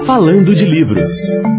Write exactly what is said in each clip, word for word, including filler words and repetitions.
Falando de Livros.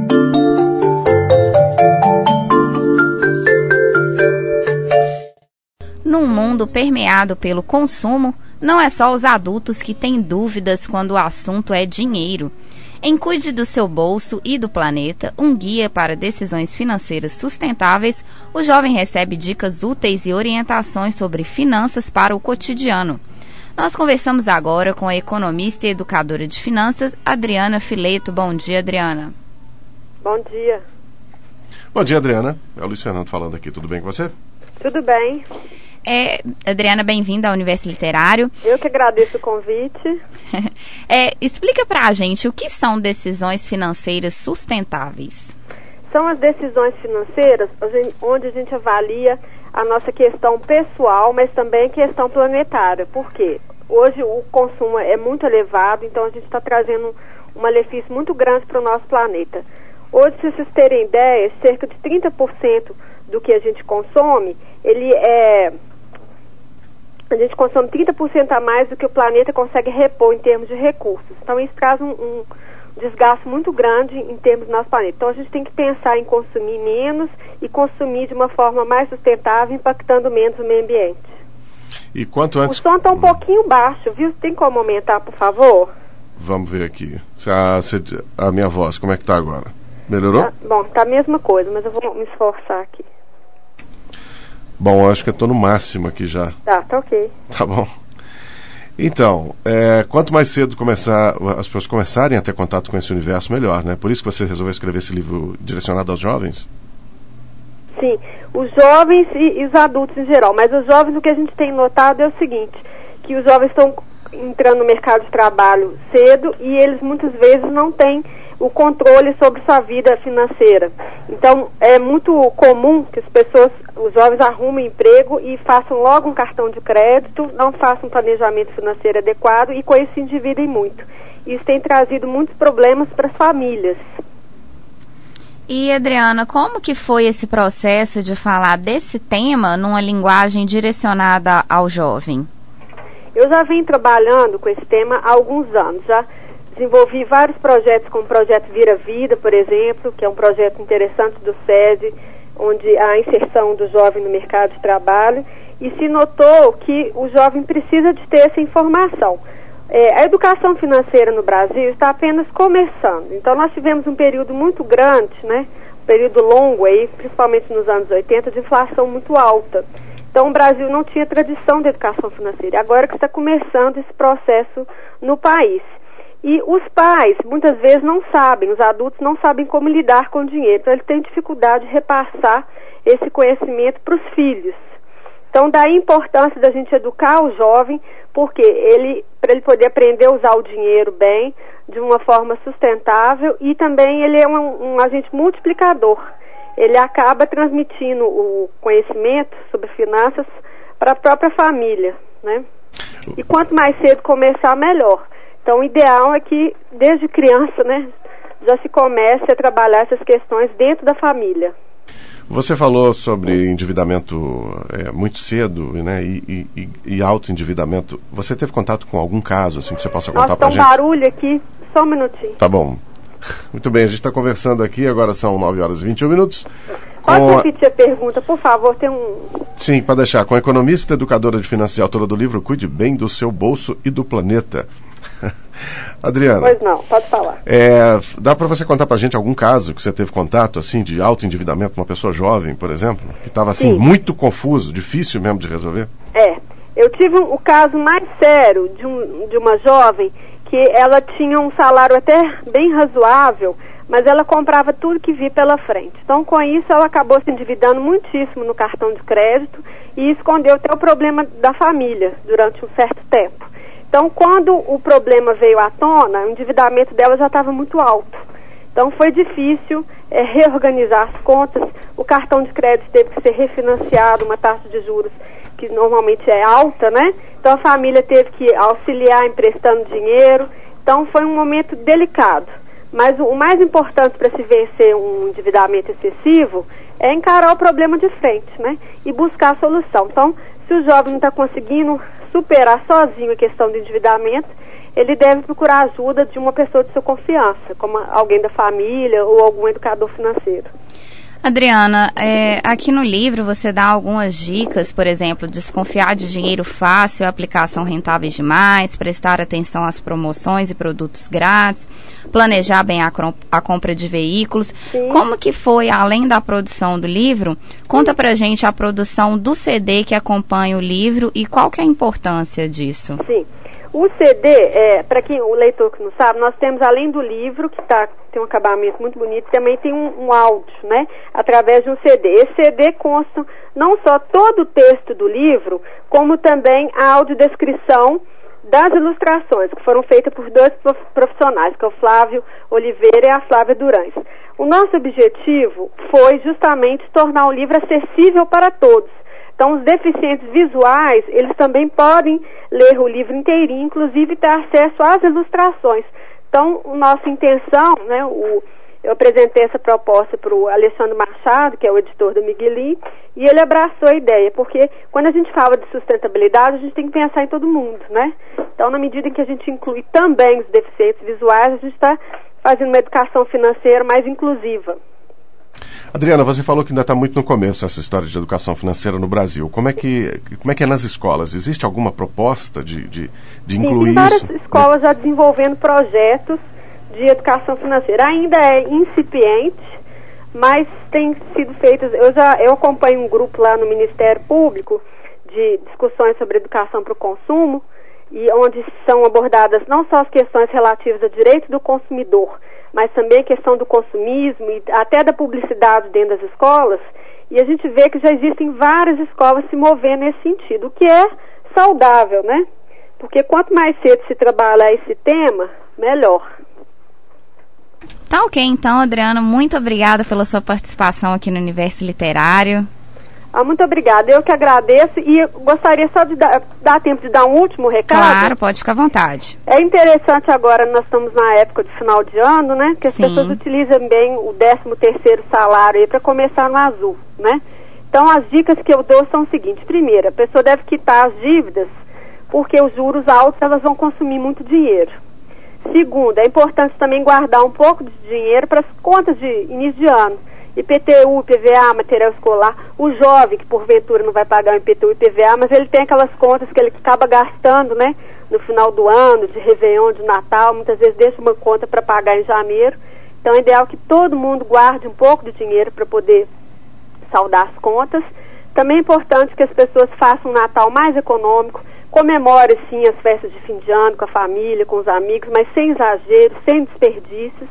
Num mundo permeado pelo consumo, não é só os adultos que têm dúvidas quando o assunto é dinheiro. Em Cuide do Seu Bolso e do Planeta, um guia para decisões financeiras sustentáveis, o jovem recebe dicas úteis e orientações sobre finanças para o cotidiano. Nós conversamos agora com a economista e educadora de finanças, Adriana Fileto. Bom dia, Adriana. Bom dia. Bom dia, Adriana. É o Luiz Fernando falando aqui. Tudo bem com você? Tudo bem. É, Adriana, bem-vinda ao Universo Literário. Eu que agradeço o convite. é, explica pra gente o que são decisões financeiras sustentáveis. São as decisões financeiras onde a gente avalia a nossa questão pessoal, mas também a questão planetária. Por quê? Hoje o consumo é muito elevado, então a gente está trazendo um malefício muito grande para o nosso planeta. Hoje, se vocês terem ideia, cerca de trinta por cento do que a gente consome, ele é... a gente consome trinta por cento a mais do que o planeta consegue repor em termos de recursos. Então, isso traz um, um desgaste muito grande em termos do nosso planeta. Então, a gente tem que pensar em consumir menos e consumir de uma forma mais sustentável, impactando menos o meio ambiente. E quanto antes... O som está um pouquinho baixo, viu? Tem como aumentar, por favor? Vamos ver aqui. A, a minha voz, como é que está agora? Melhorou? Tá, bom, está a mesma coisa, mas eu vou me esforçar aqui. Bom, eu acho que eu estou no máximo aqui já. Tá, tá ok. Tá bom. Então, é, quanto mais cedo começar, as pessoas começarem a ter contato com esse universo, melhor, né? Por isso que você resolveu escrever esse livro direcionado aos jovens? Sim, os jovens e, e os adultos em geral. Mas os jovens, o que a gente tem notado é o seguinte, que os jovens estão entrando no mercado de trabalho cedo e eles muitas vezes não têm o controle sobre sua vida financeira. Então, é muito comum que as pessoas, os jovens arrumem emprego e façam logo um cartão de crédito, não façam um planejamento financeiro adequado e com isso se endividem muito. Isso tem trazido muitos problemas para as famílias. E, Adriana, como que foi esse processo de falar desse tema numa linguagem direcionada ao jovem? Eu já venho trabalhando com esse tema há alguns anos, já desenvolvi vários projetos, como o projeto Vira Vida, por exemplo, que é um projeto interessante do SESI, onde há a inserção do jovem no mercado de trabalho, e se notou que o jovem precisa de ter essa informação. É, a educação financeira no Brasil está apenas começando, então nós tivemos um período muito grande, né, um período longo, aí, principalmente nos anos oitenta, de inflação muito alta. Então o Brasil não tinha tradição de educação financeira, agora que está começando esse processo no país. E os pais, muitas vezes, não sabem, os adultos não sabem como lidar com o dinheiro. Então, eles têm dificuldade de repassar esse conhecimento para os filhos. Então, daí a importância da gente educar o jovem, porque ele, para ele poder aprender a usar o dinheiro bem, de uma forma sustentável, e também ele é um, um agente multiplicador. Ele acaba transmitindo o conhecimento sobre finanças para a própria família, né? E quanto mais cedo começar, melhor. Então, o ideal é que, desde criança, né, já se comece a trabalhar essas questões dentro da família. Você falou sobre endividamento é, muito cedo, né, e, e, e alto endividamento. Você teve contato com algum caso, assim, que você possa contar para a gente? Nossa, tá um barulho aqui. Só um minutinho. Tá bom. Muito bem, a gente está conversando aqui, agora são nove horas e vinte e um minutos. Pode repetir a pergunta, por favor, tem um... Sim, para deixar. Com a economista, educadora de finanças e autora do livro Cuide Bem do Seu Bolso e do Planeta. Adriana. Pois não, pode falar. É, dá para você contar para a gente algum caso que você teve contato, assim, de alto endividamento, uma pessoa jovem, por exemplo, que estava, assim, Sim. muito confuso, difícil mesmo de resolver? É, eu tive um, o caso mais sério de, um, de uma jovem que ela tinha um salário até bem razoável, mas ela comprava tudo que via pela frente. Então, com isso, ela acabou se endividando muitíssimo no cartão de crédito e escondeu até o problema da família durante um certo tempo. Então, quando o problema veio à tona, o endividamento dela já estava muito alto. Então, foi difícil é, reorganizar as contas. O cartão de crédito teve que ser refinanciado, uma taxa de juros que normalmente é alta, né? Então, a família teve que auxiliar emprestando dinheiro. Então, foi um momento delicado. Mas o, o mais importante para se vencer um endividamento excessivo é encarar o problema de frente, né? E buscar a solução. Então, se o jovem não está conseguindo superar sozinho a questão do endividamento, ele deve procurar ajuda de uma pessoa de sua confiança, como alguém da família ou algum educador financeiro. Adriana, é, aqui no livro você dá algumas dicas, por exemplo, desconfiar de dinheiro fácil, aplicação rentáveis demais, prestar atenção às promoções e produtos grátis, planejar bem a, a compra de veículos. Sim. Como que foi, além da produção do livro, conta pra gente a produção do C D que acompanha o livro e qual que é a importância disso? Sim. O C D, é, para quem o leitor que não sabe, nós temos, além do livro, que tá, tem um acabamento muito bonito, também tem um, um áudio, né, através de um C D. Esse C D consta não só todo o texto do livro, como também a audiodescrição das ilustrações, que foram feitas por dois profissionais, que é o Flávio Oliveira e a Flávia Durães. O nosso objetivo foi justamente tornar o livro acessível para todos. Então, os deficientes visuais, eles também podem ler o livro inteirinho, inclusive ter acesso às ilustrações. Então, a nossa intenção, né, o, eu apresentei essa proposta para o Alexandre Machado, que é o editor do Miguelin, e ele abraçou a ideia, porque quando a gente fala de sustentabilidade, a gente tem que pensar em todo mundo, né? Então, na medida em que a gente inclui também os deficientes visuais, a gente está fazendo uma educação financeira mais inclusiva. Adriana, você falou que ainda está muito no começo essa história de educação financeira no Brasil. Como é que, como é, que é nas escolas? Existe alguma proposta de, de, de incluir Sim, tem várias isso? escolas já desenvolvendo projetos de educação financeira. Ainda é incipiente, mas tem sido feitas... Eu, já, eu acompanho um grupo lá no Ministério Público de discussões sobre educação para o consumo, e onde são abordadas não só as questões relativas ao direito do consumidor, mas também a questão do consumismo e até da publicidade dentro das escolas, e a gente vê que já existem várias escolas se movendo nesse sentido, o que é saudável, né? Porque quanto mais cedo se trabalhar esse tema, melhor. Tá ok, então, Adriana, muito obrigada pela sua participação aqui no Universo Literário. Ah, muito obrigada, eu que agradeço e gostaria só de dar, dar tempo de dar um último recado. Claro, pode ficar à vontade. É interessante agora, nós estamos na época de final de ano, né, que as Sim. pessoas utilizam bem o décimo terceiro salário aí para começar no azul, né? Então as dicas que eu dou são o seguinte: primeiro, a pessoa deve quitar as dívidas, porque os juros altos elas vão consumir muito dinheiro. Segundo, é importante também guardar um pouco de dinheiro para as contas de início de ano. I P T U, I P V A, material escolar. O jovem que porventura não vai pagar o I P T U e I P V A, mas ele tem aquelas contas que ele acaba gastando, né, no final do ano, de Réveillon, de Natal, muitas vezes deixa uma conta para pagar em janeiro. Então é ideal que todo mundo guarde um pouco de dinheiro para poder saldar as contas. Também é importante que as pessoas façam um Natal mais econômico, comemore sim as festas de fim de ano com a família, com os amigos, mas sem exagero, sem desperdícios.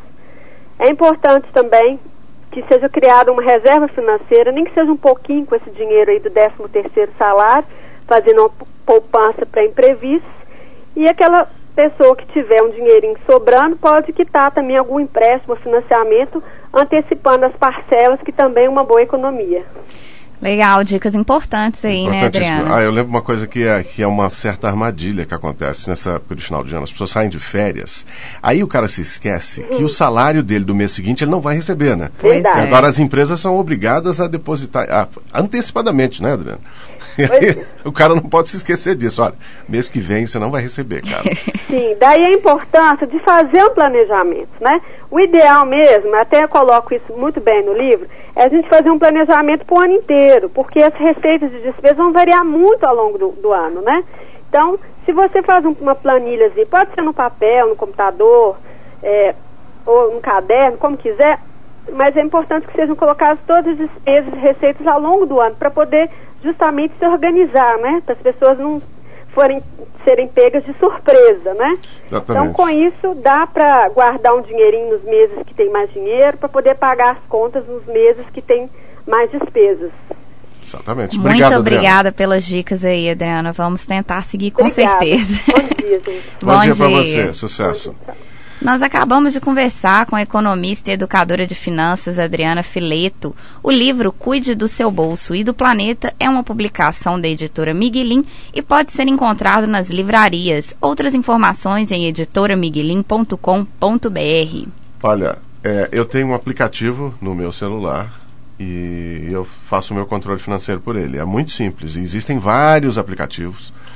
É importante também que seja criada uma reserva financeira, nem que seja um pouquinho com esse dinheiro aí do décimo terceiro salário, fazendo uma poupança para imprevistos, e aquela pessoa que tiver um dinheirinho sobrando pode quitar também algum empréstimo ou financiamento, antecipando as parcelas, que também é uma boa economia. Legal, dicas importantes aí, né, Adriana? Ah, eu lembro uma coisa que é, que é uma certa armadilha que acontece nessa época de final de ano. As pessoas saem de férias, aí o cara se esquece uhum. que o salário dele do mês seguinte ele não vai receber, né? Verdade. E agora as empresas são obrigadas a depositar a, antecipadamente, né, Adriana? E aí, o cara não pode se esquecer disso. Olha, mês que vem você não vai receber, cara. Sim, daí a importância de fazer um planejamento, né? O ideal mesmo, até eu coloco isso muito bem no livro, é a gente fazer um planejamento para o ano inteiro, porque as receitas de despesa vão variar muito ao longo do, do ano, né? Então, se você faz um, uma planilhazinha, pode ser no papel, no computador, é, ou no caderno, como quiser, mas é importante que sejam colocadas todas as despesas e receitas ao longo do ano, para poder justamente se organizar, né? Para as pessoas não forem, serem pegas de surpresa, né? Exatamente. Então, com isso, dá para guardar um dinheirinho nos meses que tem mais dinheiro, para poder pagar as contas nos meses que tem mais despesas. Exatamente. Muito Obrigado, obrigada Adriana. pelas dicas aí, Adriana. Vamos tentar seguir com Obrigada. certeza. Bom dia, gente. Bom, Bom dia, dia. para você. Sucesso. Nós acabamos de conversar com a economista e educadora de finanças Adriana Fileto. O livro Cuide do Seu Bolso e do Planeta é uma publicação da editora Miguelin e pode ser encontrado nas livrarias. Outras informações em editora miguelin ponto com ponto b r. Olha, é, eu tenho um aplicativo no meu celular e eu faço o meu controle financeiro por ele. É muito simples. Existem vários aplicativos.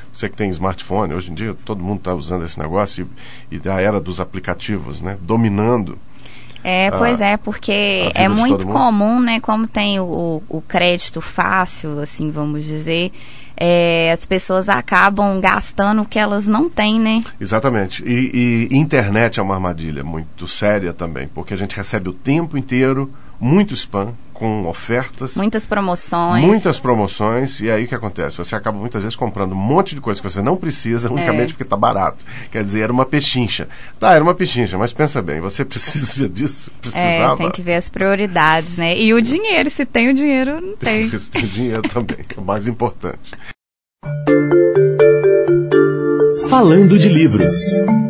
Você que tem smartphone, hoje em dia todo mundo está usando esse negócio e, e da era dos aplicativos, né? Dominando. É, pois a, é, porque é muito comum, né? Como tem o, o crédito fácil, assim, vamos dizer, é, as pessoas acabam gastando o que elas não têm, né? Exatamente. E, e internet é uma armadilha muito séria também, porque a gente recebe o tempo inteiro muito spam, com ofertas. Muitas promoções. Muitas promoções. E aí o que acontece? Você acaba muitas vezes comprando um monte de coisa que você não precisa, unicamente é. porque está barato. Quer dizer, era uma pechincha. Tá, era uma pechincha, mas pensa bem, você precisa disso? Precisava? É, tem que ver as prioridades, né? E o dinheiro, se tem o dinheiro, não tem. Se tem o dinheiro também, é o mais importante. Falando de livros.